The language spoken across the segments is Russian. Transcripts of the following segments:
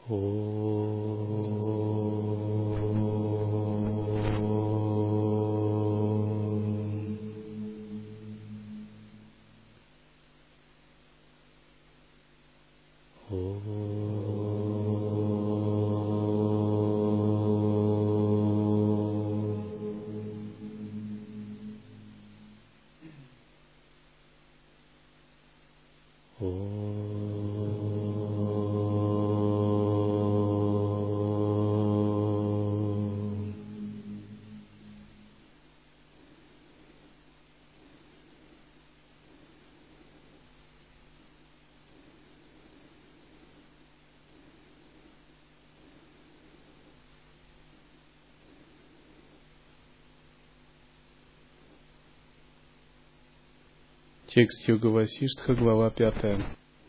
Текст Йога Васиштха, глава 5.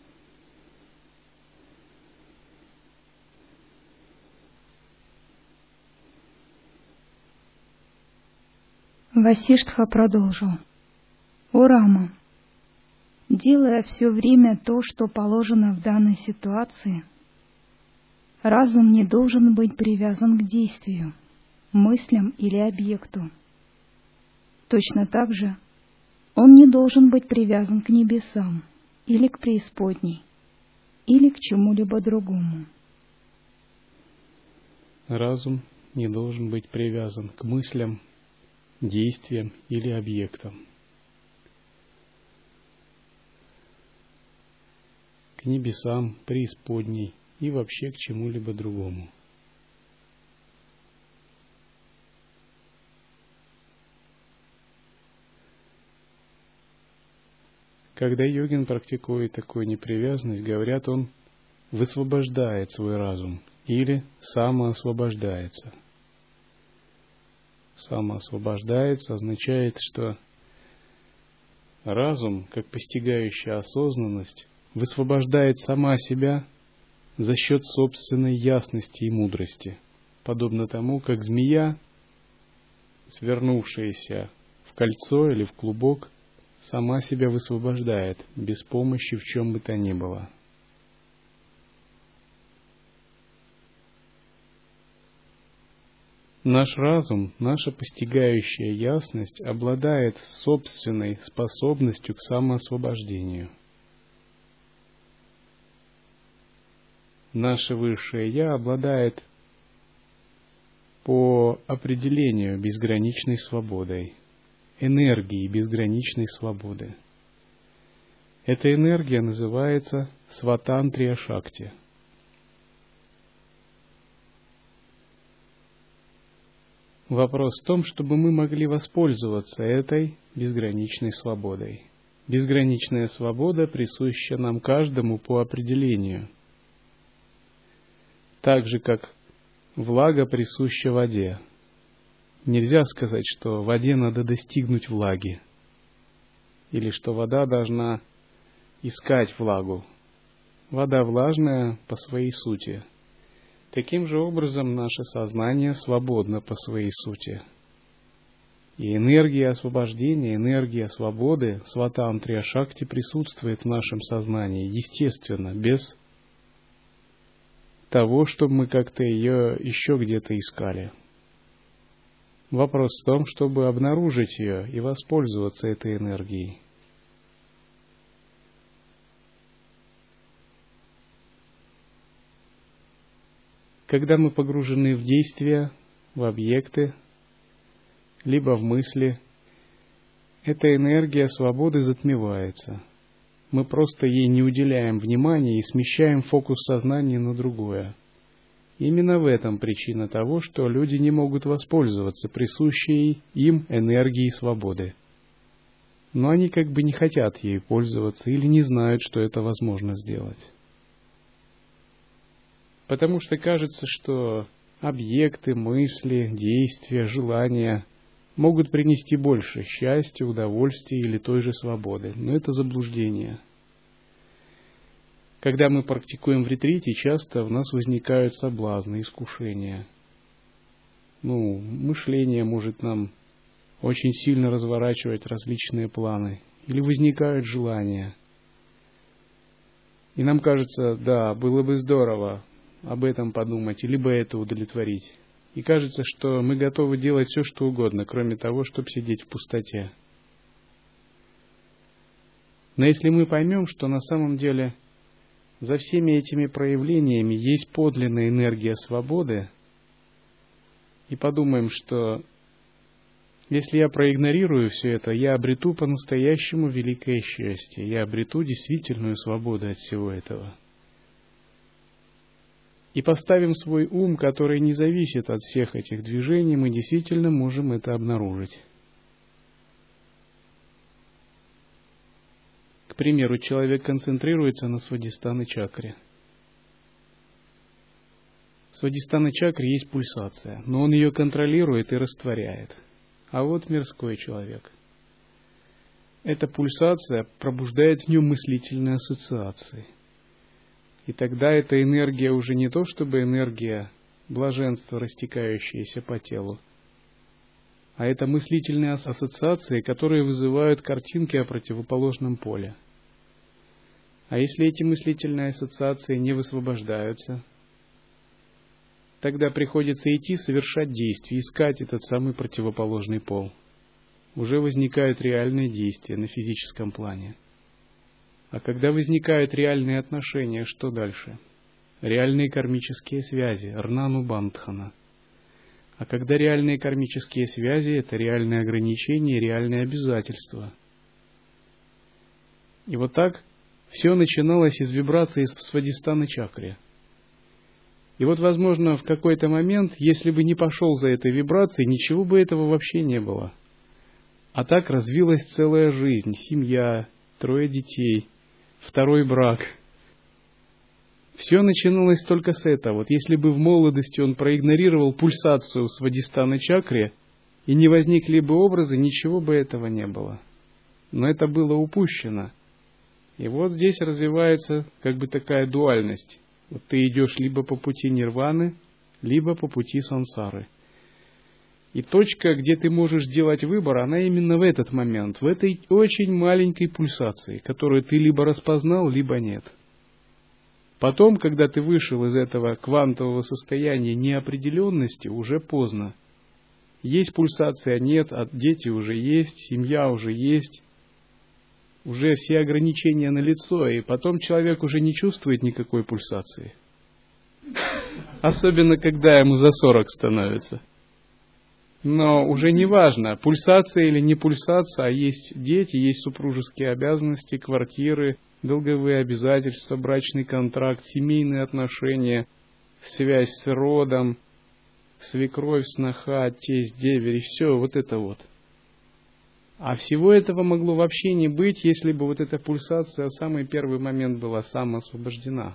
Васиштха продолжил. О Рама, делая все время то, что положено в данной ситуации, разум не должен быть привязан к действию, мыслям или объекту. Точно так же он не должен быть привязан к небесам или к преисподней, или к чему-либо другому. Разум не должен быть привязан к мыслям, действиям или объектам, к небесам, преисподней и вообще к чему-либо другому. Когда йогин практикует такую непривязанность, говорят, он высвобождает свой разум или самоосвобождается. Самоосвобождается означает, что разум, как постигающая осознанность, высвобождает сама себя за счет собственной ясности и мудрости, подобно тому, как змея, свернувшаяся в кольцо или в клубок, сама себя высвобождает без помощи в чем бы то ни было. Наш разум, наша постигающая ясность обладает собственной способностью к самоосвобождению. Наше Высшее Я обладает по определению безграничной свободой, энергией безграничной свободы. Эта энергия называется Сватантрия Шакти. Вопрос в том, чтобы мы могли воспользоваться этой безграничной свободой. Безграничная свобода присуща нам каждому по определению. Так же, как влага присуща воде. Нельзя сказать, что в воде надо достигнуть влаги, или что вода должна искать влагу. Вода влажная по своей сути. Таким же образом наше сознание свободно по своей сути. И энергия освобождения, энергия свободы, Сватантрия Шакти присутствует в нашем сознании, естественно, без того, чтобы мы как-то ее еще где-то искали. Вопрос в том, чтобы обнаружить ее и воспользоваться этой энергией. Когда мы погружены в действия, в объекты, либо в мысли, эта энергия свободы затмевается. Мы просто ей не уделяем внимания и смещаем фокус сознания на другое. Именно в этом причина того, что люди не могут воспользоваться присущей им энергией свободы. Но они как бы не хотят ей пользоваться или не знают, что это возможно сделать. Потому что кажется, что объекты, мысли, действия, желания могут принести больше счастья, удовольствия или той же свободы. Но это заблуждение. Когда мы практикуем в ретрите, часто у нас возникают соблазны, искушения. Мышление может нам очень сильно разворачивать различные планы. Или возникают желания. И нам кажется, да, было бы здорово об этом подумать, либо это удовлетворить. И кажется, что мы готовы делать все, что угодно, кроме того, чтобы сидеть в пустоте. Но если мы поймем, что на самом деле за всеми этими проявлениями есть подлинная энергия свободы, и подумаем, что если я проигнорирую все это, я обрету по-настоящему великое счастье, я обрету действительную свободу от всего этого. И поставим свой ум, который не зависит от всех этих движений, мы действительно можем это обнаружить. К примеру, человек концентрируется на свадхистхана чакре. В свадхистхана чакре есть пульсация, но он ее контролирует и растворяет. А вот мирской человек. Эта пульсация пробуждает в нем мыслительные ассоциации. И тогда эта энергия уже не то, чтобы энергия блаженства, растекающаяся по телу, а это мыслительные ассоциации, которые вызывают картинки о противоположном поле. А если эти мыслительные ассоциации не высвобождаются, тогда приходится идти совершать действия, искать этот самый противоположный пол. Уже возникают реальные действия на физическом плане. А когда возникают реальные отношения, что дальше? Реальные кармические связи, рнанубандхана. А когда реальные кармические связи, это реальные ограничения, реальные обязательства. И вот так все начиналось из вибрации в свадхистхана чакре. И вот, возможно, в какой-то момент, если бы не пошел за этой вибрацией, ничего бы этого вообще не было. А так развилась целая жизнь, семья, 3 детей, 2 брак. Все начиналось только с этого. Вот если бы в молодости он проигнорировал пульсацию в свадхистхана чакре, и не возникли бы образы, ничего бы этого не было. Но это было упущено. И вот здесь развивается как бы такая дуальность. Вот ты идешь либо по пути нирваны, либо по пути сансары. И точка, где ты можешь делать выбор, она именно в этот момент, в этой очень маленькой пульсации, которую ты либо распознал, либо нет. Потом, когда ты вышел из этого квантового состояния неопределенности, уже поздно. Есть пульсация, нет, а дети уже есть, семья уже есть. Уже все ограничения налицо, и потом человек уже не чувствует никакой пульсации. Особенно, когда ему за 40 становится. Но уже не важно, пульсация или не пульсация, а есть дети, есть супружеские обязанности, квартиры, долговые обязательства, брачный контракт, семейные отношения, связь с родом, свекровь, сноха, тесть, деверь, и все вот это вот. А всего этого могло вообще не быть, если бы вот эта пульсация в самый первый момент была самоосвобождена.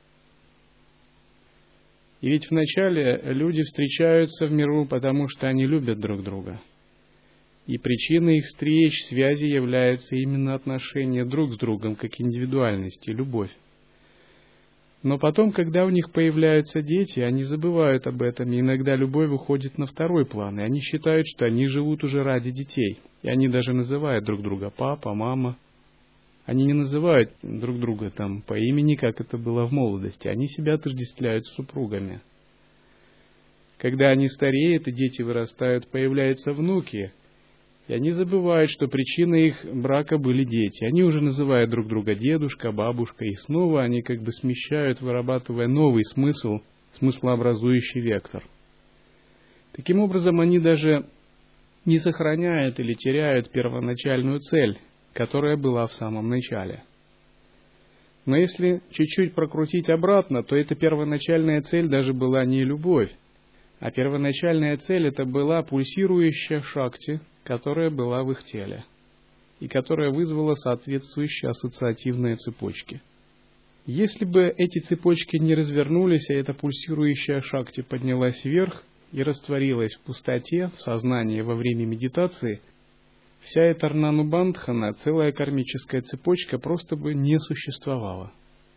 И ведь вначале люди встречаются в миру, потому что они любят друг друга. И причиной их встреч, связи является именно отношение друг с другом, как индивидуальность и любовь. Но потом, когда у них появляются дети, они забывают об этом, и иногда любовь уходит на второй план, и они считают, что они живут уже ради детей. И они даже называют друг друга папа, мама. Они не называют друг друга там по имени, как это было в молодости. Они себя отождествляют с супругами. Когда они стареют и дети вырастают, появляются внуки, и они забывают, что причиной их брака были дети. Они уже называют друг друга дедушка, бабушка, и снова они как бы смещают, вырабатывая новый смысл, смыслообразующий вектор. Таким образом, они даже не сохраняют или теряют первоначальную цель, которая была в самом начале. Но если чуть-чуть прокрутить обратно, то эта первоначальная цель даже была не любовь, а первоначальная цель это была пульсирующая шакти, которая была в их теле, и которая вызвала соответствующие ассоциативные цепочки. Если бы эти цепочки не развернулись, а эта пульсирующая шакти поднялась вверх и растворилась в пустоте, в сознании во время медитации, вся эта рнанубандхана, целая кармическая цепочка просто бы не существовала.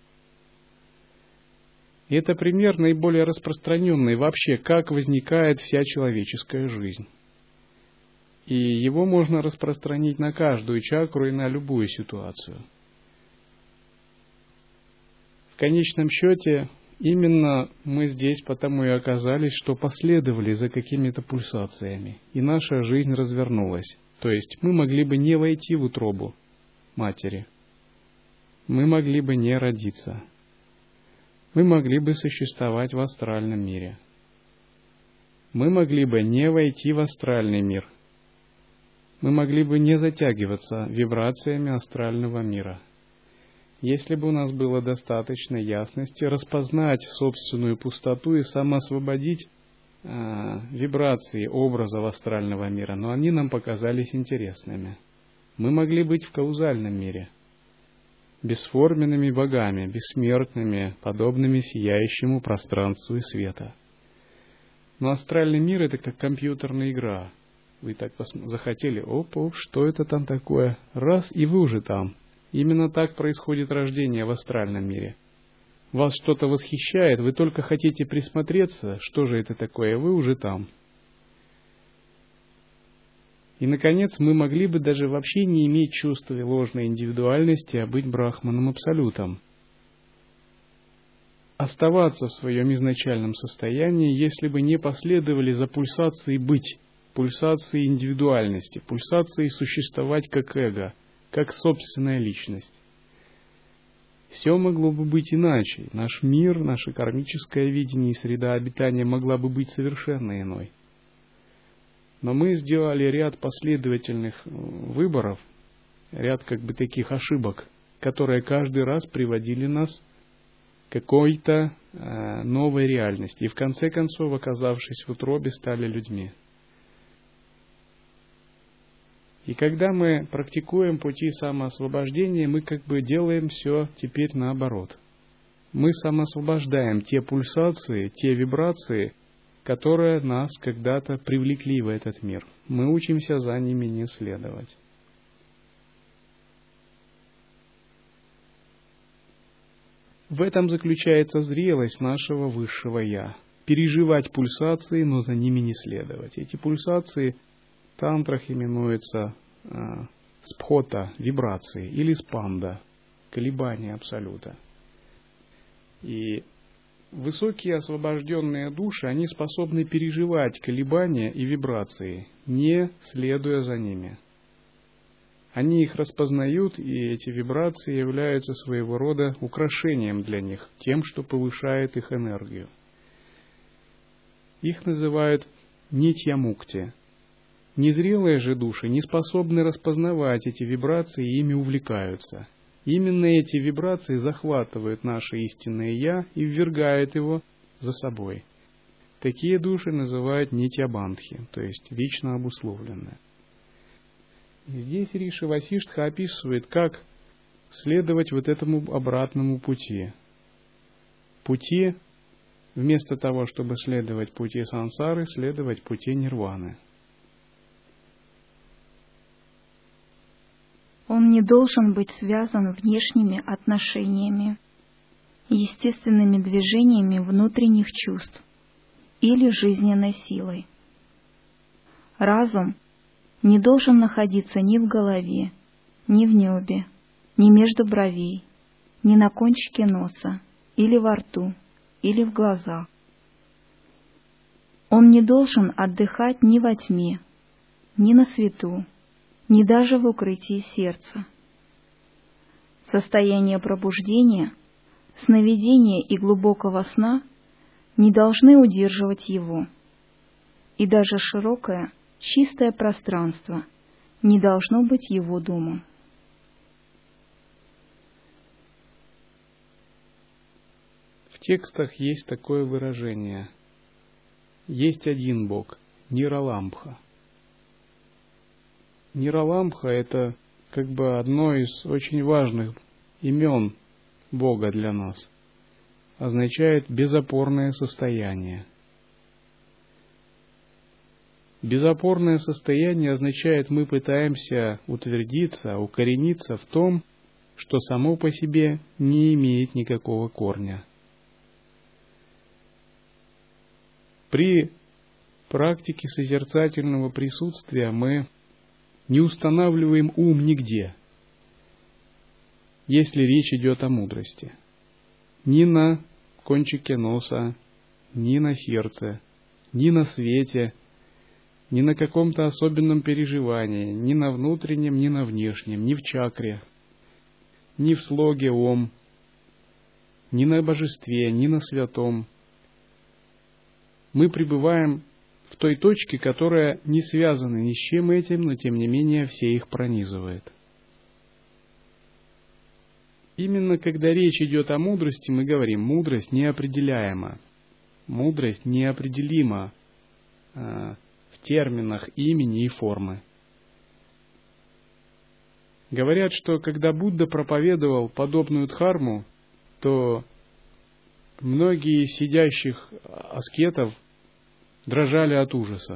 И это пример наиболее распространенный вообще, как возникает вся человеческая жизнь. И его можно распространить на каждую чакру и на любую ситуацию. В конечном счете, Именно мы здесь потому и оказались, что последовали за какими-то пульсациями, и наша жизнь развернулась. То есть мы могли бы не войти в утробу матери, мы могли бы не родиться, мы могли бы существовать в астральном мире, мы могли бы не войти в астральный мир, мы могли бы не затягиваться вибрациями астрального мира. Если бы у нас было достаточно ясности распознать собственную пустоту и самоосвободить вибрации образов астрального мира, но они нам показались интересными. Мы могли быть в каузальном мире, бесформенными богами, бессмертными, подобными сияющему пространству и света. Но астральный мир — это как компьютерная игра. Вы так захотели, оп, что это там такое? Раз, и вы уже там. Именно так происходит рождение в астральном мире. Вас что-то восхищает, вы только хотите присмотреться, что же это такое, вы уже там. И, наконец, мы могли бы даже вообще не иметь чувства ложной индивидуальности, а быть брахманом абсолютом. Оставаться в своем изначальном состоянии, если бы не последовали за пульсацией быть, пульсацией индивидуальности, пульсацией существовать как эго, как собственная личность. Все могло бы быть иначе. Наш мир, наше кармическое видение и среда обитания могла бы быть совершенно иной. Но мы сделали ряд последовательных выборов, ряд как бы таких ошибок, которые каждый раз приводили нас к какой-то новой реальности. И в конце концов, оказавшись в утробе, стали людьми. И когда мы практикуем пути самоосвобождения, мы как бы делаем все теперь наоборот. Мы самоосвобождаем те пульсации, те вибрации, которые нас когда-то привлекли в этот мир. Мы учимся за ними не следовать. В этом заключается зрелость нашего высшего «Я». Переживать пульсации, но за ними не следовать. Эти пульсации в тантрах именуются спхота, вибрации, или спанда, колебания абсолюта. И высокие освобожденные души, они способны переживать колебания и вибрации, не следуя за ними. Они их распознают, и эти вибрации являются своего рода украшением для них, тем, что повышает их энергию. Их называют нитья-мукти. Незрелые же души не способны распознавать эти вибрации и ими увлекаются. Именно эти вибрации захватывают наше истинное «Я» и ввергают его за собой. Такие души называют нитья-бандхи, то есть вечно обусловленные. Здесь Риши Васиштха описывает, как следовать вот этому обратному пути. Пути, вместо того, чтобы следовать пути сансары, следовать пути нирваны. Он не должен быть связан внешними отношениями, естественными движениями внутренних чувств или жизненной силой. Разум не должен находиться ни в голове, ни в небе, ни между бровей, ни на кончике носа, или во рту, или в глазах. Он не должен отдыхать ни во тьме, ни на свету, ни даже в укрытии сердца. Состояние пробуждения, сновидения и глубокого сна не должны удерживать его, и даже широкое, чистое пространство не должно быть его домом. В текстах есть такое выражение: есть один Бог, Нираламбха. Нираламбха — это как бы одно из очень важных имен Бога для нас. Означает безопорное состояние. Безопорное состояние означает, мы пытаемся утвердиться, укорениться в том, что само по себе не имеет никакого корня. При практике созерцательного присутствия мы не устанавливаем ум нигде, если речь идет о мудрости. Ни на кончике носа, ни на сердце, ни на свете, ни на каком-то особенном переживании, ни на внутреннем, ни на внешнем, ни в чакре, ни в слоге Ом, ни на божестве, ни на святом. Мы пребываем в той точке, которая не связана ни с чем этим, но тем не менее все их пронизывает. Именно когда речь идет о мудрости, мы говорим, мудрость неопределяема, мудрость неопределима в терминах имени и формы. Говорят, что когда Будда проповедовал подобную дхарму, то многие из сидящих аскетов дрожали от ужаса.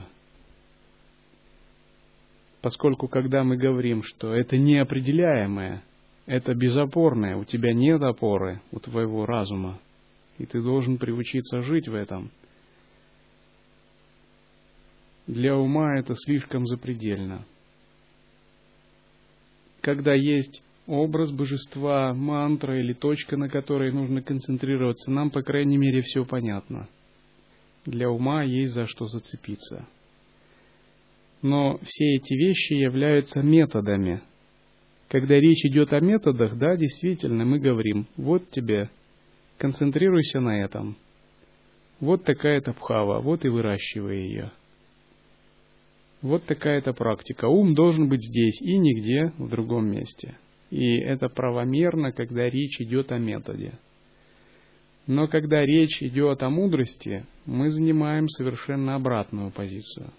Поскольку когда мы говорим, что это неопределяемое, это безопорное, у тебя нет опоры, у твоего разума, и ты должен приучиться жить в этом. Для ума это слишком запредельно. Когда есть образ божества, мантра или точка, на которой нужно концентрироваться, нам, по крайней мере, все понятно. Для ума есть за что зацепиться. Но все эти вещи являются методами. Когда речь идет о методах, да, действительно, мы говорим, вот тебе, концентрируйся на этом. Вот такая-то бхава, вот и выращивай ее. Вот такая-то практика. Ум должен быть здесь и нигде в другом месте. И это правомерно, когда речь идет о методе. Но когда речь идет о мудрости, мы занимаем совершенно обратную позицию.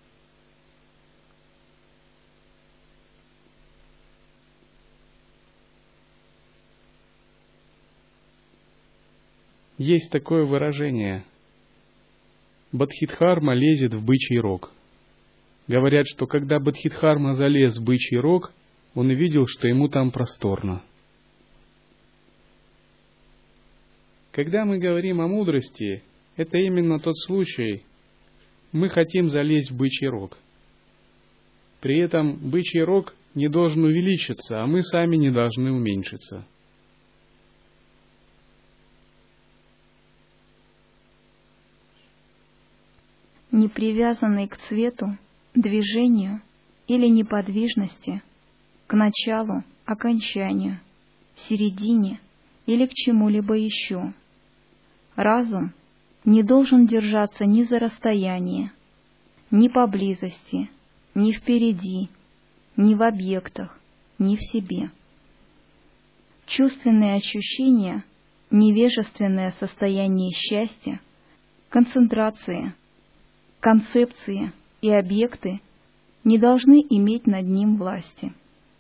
Есть такое выражение: Бодхидхарма лезет в бычий рог. Говорят, что когда Бодхидхарма залез в бычий рог, он увидел, что ему там просторно. Когда мы говорим о мудрости, это именно тот случай, мы хотим залезть в бычий рог. При этом бычий рог не должен увеличиться, а мы сами не должны уменьшиться. Не привязанный к цвету, движению или неподвижности, к началу, окончанию, середине или к чему-либо еще. Разум не должен держаться ни за расстояние, ни поблизости, ни впереди, ни в объектах, ни в себе. Чувственные ощущения, невежественное состояние счастья, концентрация, концепции и объекты не должны иметь над ним власти.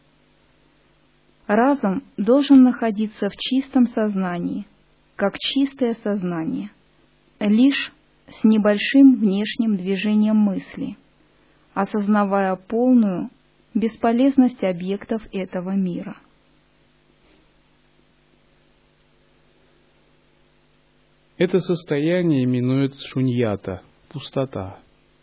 Разум должен находиться в чистом сознании, как чистое сознание, лишь с небольшим внешним движением мысли, осознавая полную бесполезность объектов этого мира. Это состояние именуют шуньята, пустота.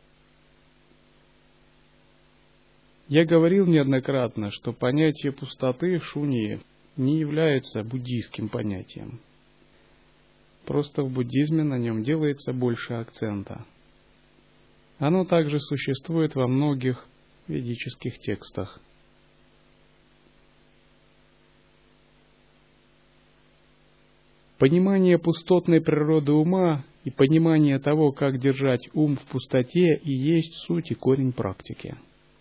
Я говорил неоднократно, что понятие пустоты в шуньи не является буддийским понятием. Просто в буддизме на нем делается больше акцента. Оно также существует во многих ведических текстах. Понимание пустотной природы ума и понимание того, как держать ум в пустоте, и есть суть и корень практики.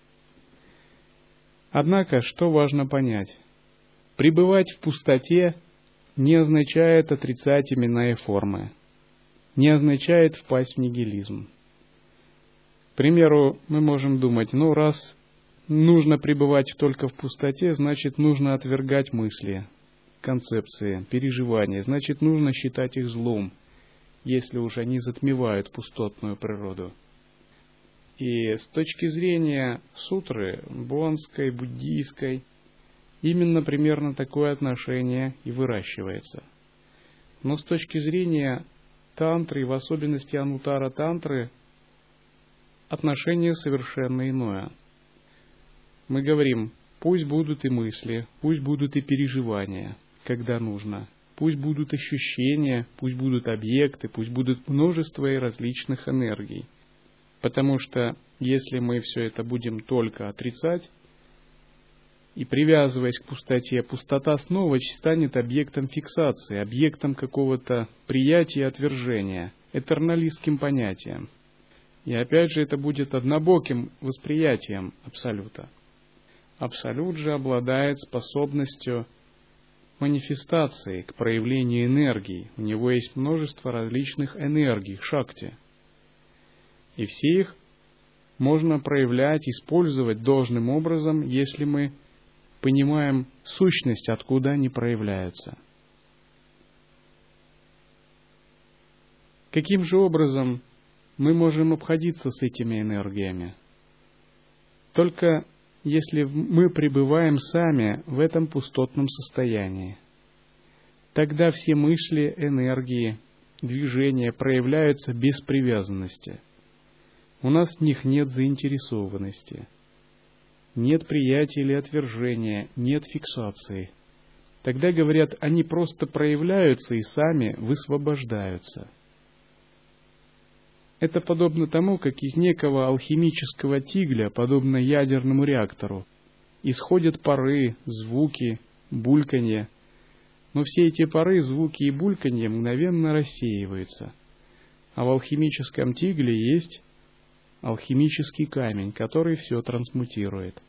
Однако, что важно понять? Пребывать в пустоте не означает отрицать имена и формы, не означает впасть в нигилизм. К примеру, мы можем думать, раз нужно пребывать только в пустоте, значит нужно отвергать мысли, концепции, переживания, значит нужно считать их злом, если уж они затмевают пустотную природу. И с точки зрения сутры, бонской, буддийской, именно примерно такое отношение и выращивается. Но с точки зрения тантры, в особенности анутара тантры, отношение совершенно иное. Мы говорим, пусть будут и мысли, пусть будут и переживания, когда нужно, пусть будут ощущения, пусть будут объекты, пусть будут множество и различных энергий. Потому что если мы все это будем только отрицать и привязываясь к пустоте, пустота снова станет объектом фиксации, объектом какого-то приятия и отвержения, этерналистским понятием. И опять же это будет однобоким восприятием Абсолюта. Абсолют же обладает способностью манифестации, к проявлению энергии. У него есть множество различных энергий, шакти. И все их можно проявлять, использовать должным образом, если мы понимаем сущность, откуда они проявляются. Каким же образом мы можем обходиться с этими энергиями? Только если мы пребываем сами в этом пустотном состоянии. Тогда все мысли, энергии, движения проявляются без привязанности. У нас в них нет заинтересованности, нет приятия или отвержения, нет фиксации. Тогда, говорят, они просто проявляются и сами высвобождаются. Это подобно тому, как из некого алхимического тигля, подобно ядерному реактору, исходят пары, звуки, бульканье. Но все эти пары, звуки и бульканье мгновенно рассеиваются. А в алхимическом тигле есть алхимический камень, который все трансмутирует.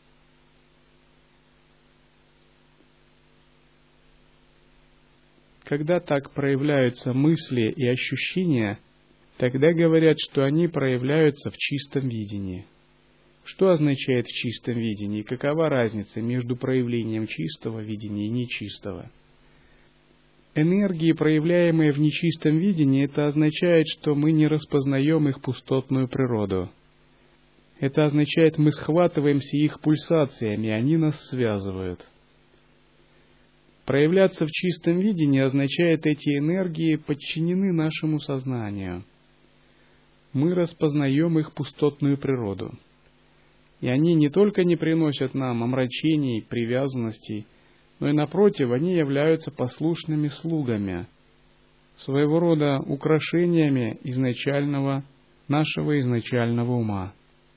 Когда так проявляются мысли и ощущения, тогда говорят, что они проявляются в чистом видении. Что означает в чистом видении? Какова разница между проявлением чистого видения и нечистого? Энергии, проявляемые в нечистом видении, это означает, что мы не распознаем их пустотную природу. Это означает, мы схватываемся их пульсациями, они нас связывают. Проявляться в чистом видении означает, эти энергии подчинены нашему сознанию. Мы распознаем их пустотную природу. И они не только не приносят нам омрачений, привязанностей, но и напротив, они являются послушными слугами, своего рода украшениями нашего изначального ума.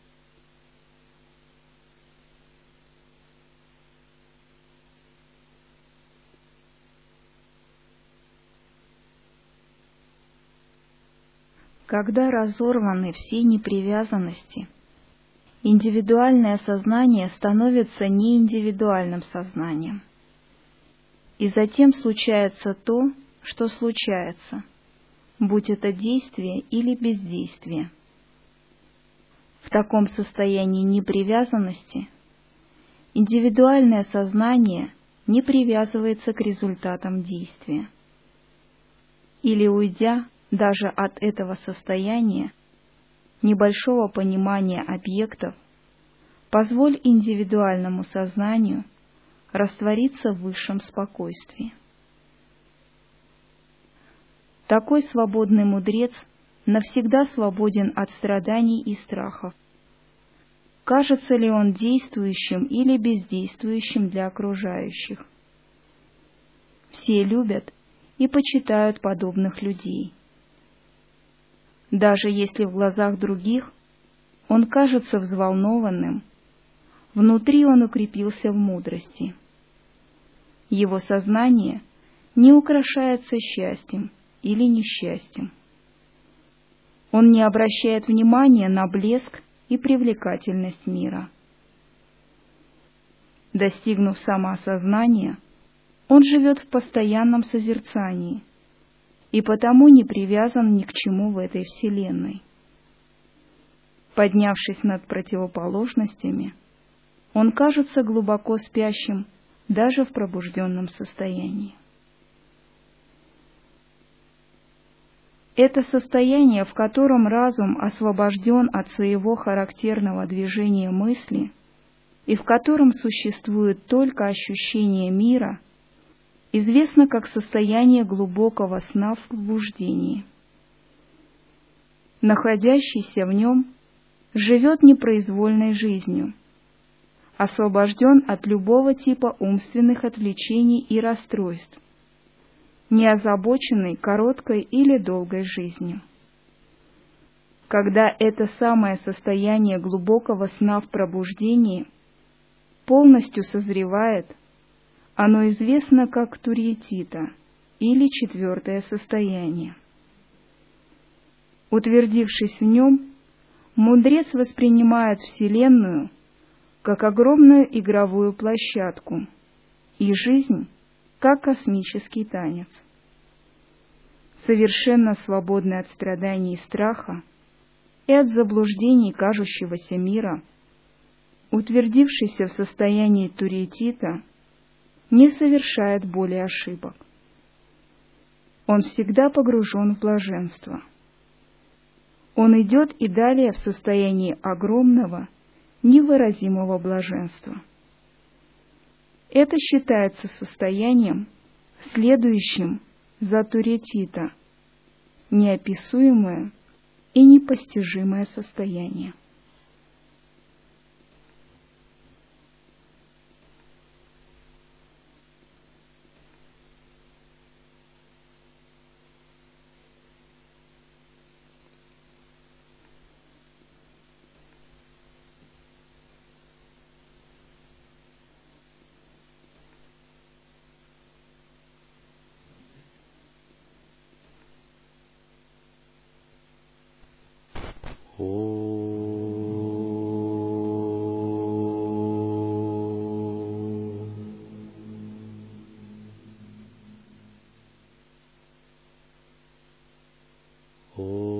Когда разорваны все непривязанности, индивидуальное сознание становится неиндивидуальным сознанием. И затем случается то, что случается, будь это действие или бездействие. В таком состоянии непривязанности индивидуальное сознание не привязывается к результатам действия. Или, уйдя даже от этого состояния, небольшого понимания объектов, позволь индивидуальному сознанию раствориться в высшем спокойствии. Такой свободный мудрец навсегда свободен от страданий и страхов. Кажется ли он действующим или бездействующим для окружающих? Все любят и почитают подобных людей. Даже если в глазах других он кажется взволнованным, внутри он укрепился в мудрости. Его сознание не украшается счастьем или несчастьем. Он не обращает внимания на блеск и привлекательность мира. Достигнув самоосознания, он живет в постоянном созерцании и потому не привязан ни к чему в этой вселенной. Поднявшись над противоположностями, он кажется глубоко спящим даже в пробужденном состоянии. Это состояние, в котором разум освобожден от своего характерного движения мысли и в котором существует только ощущение мира, известно как состояние глубокого сна в пробуждении. Находящийся в нем живет непроизвольной жизнью, освобожден от любого типа умственных отвлечений и расстройств, не озабоченный короткой или долгой жизнью. Когда это самое состояние глубокого сна в пробуждении полностью созревает, оно известно как турьетита или четвертое состояние. Утвердившись в нем, мудрец воспринимает Вселенную как огромную игровую площадку и жизнь как космический танец. Совершенно свободный от страданий и страха и от заблуждений кажущегося мира, утвердившийся в состоянии турьетита, не совершает более ошибок. Он всегда погружен в блаженство. Он идет и далее в состоянии огромного, невыразимого блаженства. Это считается состоянием, следующим за турьетита, неописуемое и непостижимое состояние. Oh.